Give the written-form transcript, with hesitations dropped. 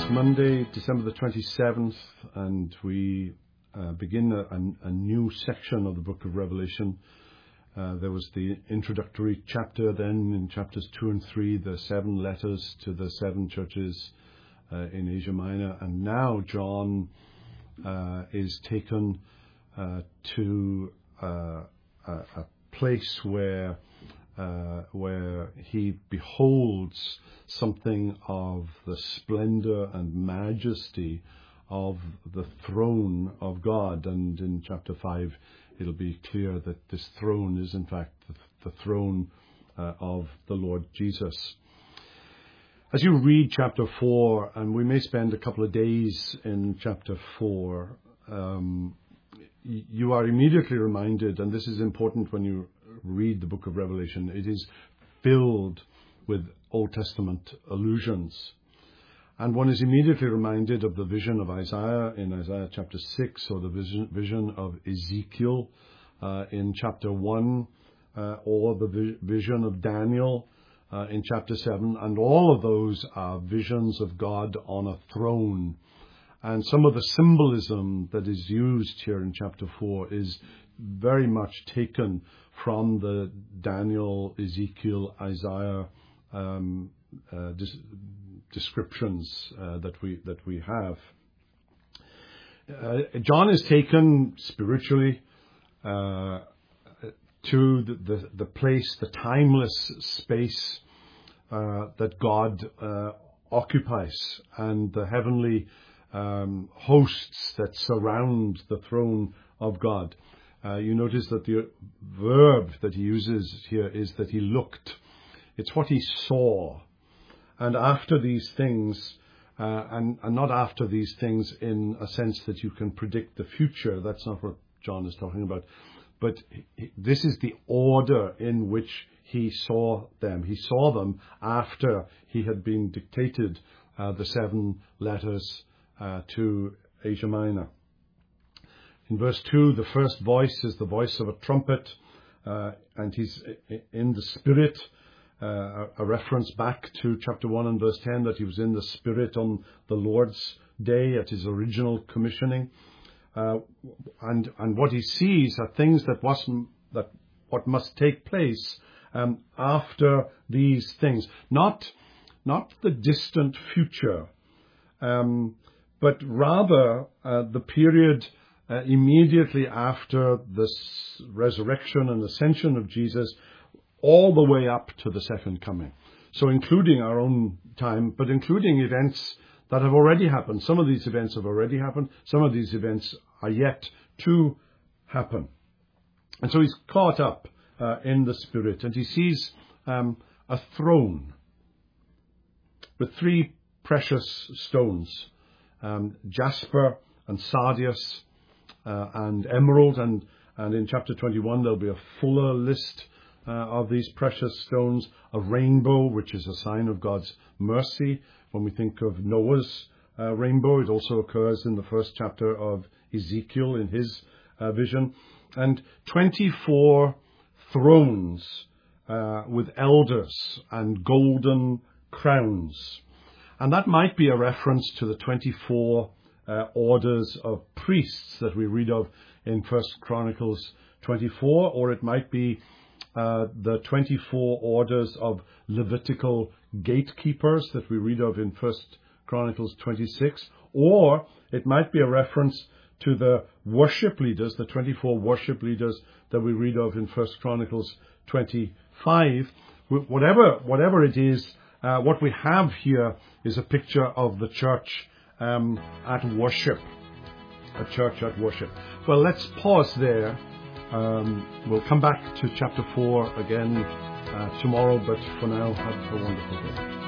It's Monday, December the 27th, and we begin a new section of the book of Revelation. There was the introductory chapter, then in chapters 2 and 3, the 7 letters to the 7 churches in Asia Minor, and now John is taken to a place where he beholds something of the splendor and majesty of the throne of God. And in chapter 5, it'll be clear that this throne is in fact the throne of the Lord Jesus. As you read chapter 4, and we may spend a couple of days in chapter 4, you are immediately reminded, and this is important when you read the book of Revelation, it is filled with Old Testament allusions. And one is immediately reminded of the vision of Isaiah in Isaiah chapter 6, or the vision of Ezekiel in chapter 1, or the vision of Daniel in chapter 7. And all of those are visions of God on a throne. And some of the symbolism that is used here in chapter 4 is very much taken from the Daniel, Ezekiel, Isaiah descriptions that we have. John is taken spiritually to the place, the timeless space that God occupies, and the heavenly hosts that surround the throne of God. You notice that the verb that he uses here is that he looked. It's what he saw. And after these things, and not after these things in a sense that you can predict the future. That's not what John is talking about. But this is the order in which he saw them. He saw them after he had been dictated the 7 letters to Asia Minor. In verse 2, the first voice is the voice of a trumpet, and he's in the Spirit, a reference back to chapter 1 and verse 10, that he was in the Spirit on the Lord's day at his original commissioning. And what he sees are things what must take place after these things. Not the distant future, but rather the period immediately after the resurrection and ascension of Jesus, all the way up to the second coming. So including our own time, but including events that have already happened. Some of these events have already happened. Some of these events are yet to happen. And so he's caught up in the Spirit, and he sees a throne with 3 precious stones, jasper and sardius and emerald, and in chapter 21 there'll be a fuller list of these precious stones. A rainbow, which is a sign of God's mercy. When we think of Noah's rainbow, it also occurs in the first chapter of Ezekiel in his vision. And 24 thrones with elders and golden crowns. And that might be a reference to the 24 orders of priests that we read of in 1 Chronicles 24, or it might be the 24 orders of Levitical gatekeepers that we read of in 1 Chronicles 26, or it might be a reference to the worship leaders, the 24 worship leaders that we read of in 1 Chronicles 25. Whatever it is, what we have here is a picture of the church at worship. A church at worship. Well, let's pause there. We'll come back to chapter 4 again tomorrow, but for now, have a wonderful day.